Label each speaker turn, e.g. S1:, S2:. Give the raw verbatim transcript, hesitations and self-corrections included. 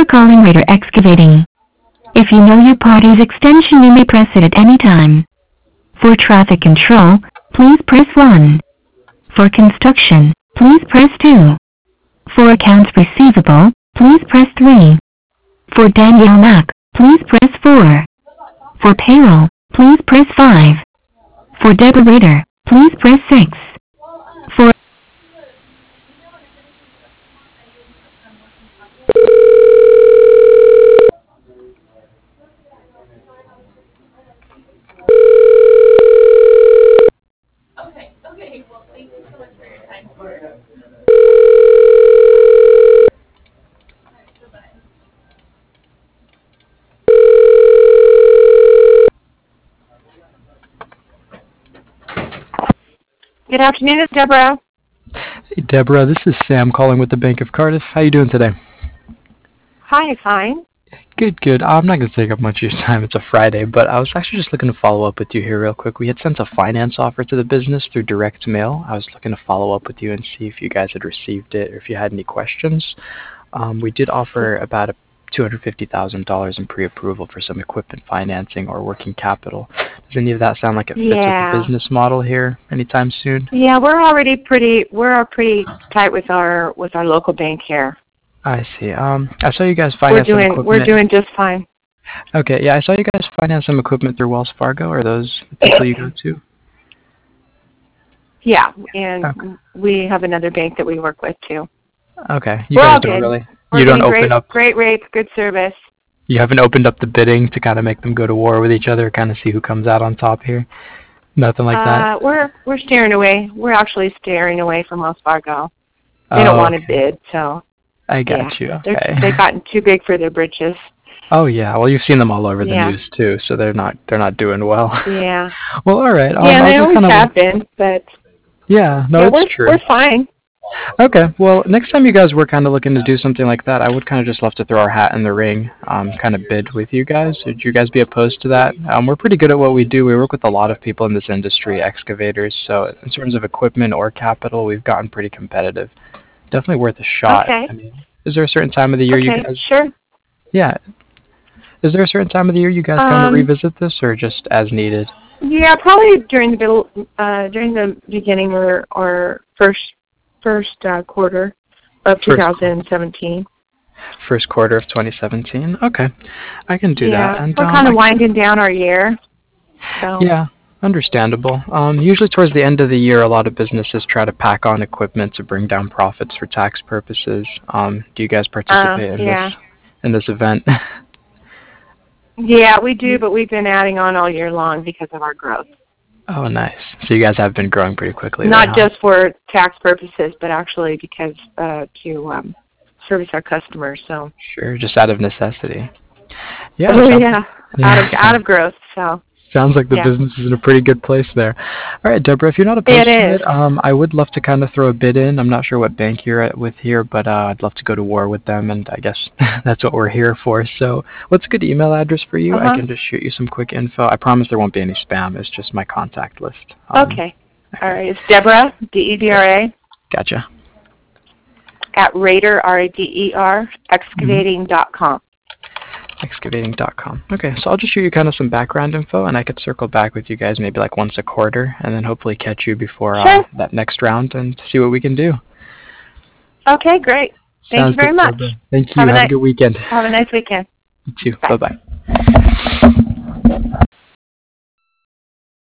S1: calling Raider Excavating. If you know your party's extension, you may press it at any time. For traffic control, please press one. For construction, please press two. For accounts receivable, please press three. For Danielle Mack, please press four. For payroll, please press five. For Deborah Raider, please press six. For
S2: Good afternoon, it's Deborah.
S3: Hey Deborah, this is Sam calling with the Bank of Cardiff. How you doing today?
S2: Hi, fine.
S3: Good, good. I'm not going to take up much of your time. It's a Friday, but I was actually just looking to follow up with you here real quick. We had sent a finance offer to the business through direct mail. I was looking to follow up with you and see if you guys had received it or if you had any questions. Um, we did offer about a two hundred fifty thousand dollars in pre-approval for some equipment financing or working capital. Does any of that sound like it fits
S2: Yeah.
S3: with the business model here anytime soon?
S2: Yeah, we're already pretty we're pretty tight with our with our local bank here.
S3: I see. Um, I saw you guys
S2: We're
S3: finance some
S2: doing
S3: equipment.
S2: we're doing just fine.
S3: Okay, yeah, I saw you guys finance some equipment through Wells Fargo. Are those the people you go to?
S2: Yeah, and
S3: Okay.
S2: we have another bank that we work with too.
S3: Okay, you
S2: We're
S3: guys
S2: all
S3: don't
S2: good.
S3: really.
S2: We're
S3: You don't
S2: getting
S3: open
S2: great
S3: up.
S2: great rates, good service.
S3: You haven't opened up the bidding to kind of make them go to war with each other, kind of see who comes out on top here. Nothing like that.
S2: Uh, we're we're steering away. We're actually steering away from Wells Fargo. They
S3: Oh,
S2: don't want to
S3: okay.
S2: bid, so
S3: I got
S2: yeah,
S3: you.
S2: they're
S3: Okay.
S2: they've gotten too big for their britches.
S3: Oh yeah. Well, you've seen them all over the
S2: Yeah.
S3: news too, so they're not they're not doing well.
S2: Yeah.
S3: Well, all right. Um,
S2: Yeah,
S3: I'll
S2: they
S3: just
S2: always
S3: kind of.
S2: have been, but
S3: Yeah. No,
S2: yeah,
S3: it's
S2: we're
S3: true.
S2: we're fine.
S3: Okay. Well, next time you guys were kind of looking to do something like that, I would kind of just love to throw our hat in the ring, um, kind of bid with you guys. Would you guys be opposed to that? Um, we're pretty good at what we do. We work with a lot of people in this industry, excavators. So in terms of equipment or capital, we've gotten pretty competitive. Definitely worth a shot.
S2: Okay.
S3: I mean, is there a certain time of the year you
S2: Okay,
S3: guys?
S2: sure.
S3: Yeah. Is there a certain time of the year you guys kind of
S2: Um,
S3: revisit this, or just as needed?
S2: Yeah, probably during the middle, uh, during the beginning or or first first uh, quarter of
S3: First
S2: twenty seventeen.
S3: First quarter of twenty seventeen. Okay, I can do
S2: Yeah,
S3: that. And
S2: we're
S3: um,
S2: kind
S3: I
S2: of winding down our year. So
S3: Yeah, understandable. Um, usually towards the end of the year, a lot of businesses try to pack on equipment to bring down profits for tax purposes. Um, do you guys
S2: uh,
S3: participate in
S2: yeah,
S3: this in this event?
S2: yeah, we do, but we've been adding on all year long because of our growth.
S3: Oh, nice. So you guys have been growing pretty quickly.
S2: Not
S3: then, huh?
S2: just for tax purposes, but actually because uh, to um, service our customers. So
S3: Sure, just out of necessity. Yeah.
S2: oh
S3: sounds-
S2: yeah,
S3: yeah,
S2: out of out of growth. So
S3: Sounds like the
S2: yeah.
S3: business is in a pretty good place there. All right, Deborah, if you're not opposed
S2: It
S3: to
S2: is.
S3: it, um, I would love to kind of throw a bid in. I'm not sure what bank you're at with here, but uh, I'd love to go to war with them, and I guess that's what we're here for. So what's a good email address for you?
S2: Uh-huh.
S3: I can just shoot you some quick info. I promise there won't be any spam. It's just my contact list. Um,
S2: Okay. All right. It's Deborah, D E B R A,
S3: Gotcha.
S2: at Raider, R A D E R, excavating dot com.
S3: excavating dot com. Okay, so I'll just shoot you kind of some background info, and I could circle back with you guys maybe like once a quarter, and then hopefully catch you before uh,
S2: Sure.
S3: that next round and see what we can do.
S2: Okay, great. Thank
S3: Sounds
S2: you very
S3: good,
S2: much.
S3: Deborah. Thank you.
S2: Have
S3: Have
S2: a
S3: a
S2: nice-
S3: good weekend.
S2: Have a nice weekend.
S3: You too.
S2: Bye.
S3: Bye-bye.